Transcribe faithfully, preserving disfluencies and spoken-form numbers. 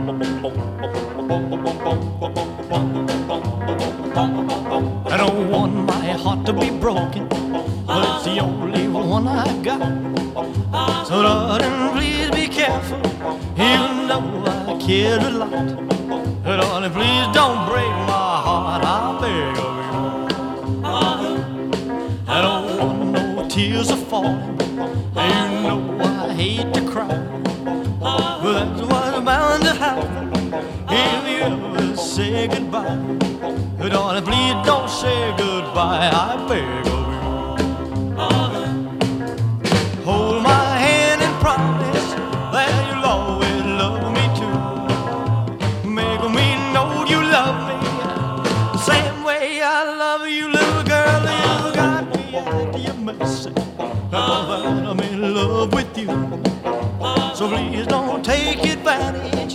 I don't want my heart to be broken, but it's the only one I got. So darling, please be careful, even though I care a lot. Darling, please don't break my heart, I beg of you. I don't want no tears are falling, and you know I hate to cry, but that's what's bound to happen if you ever say goodbye. Darling, please don't say goodbye, I beg of you.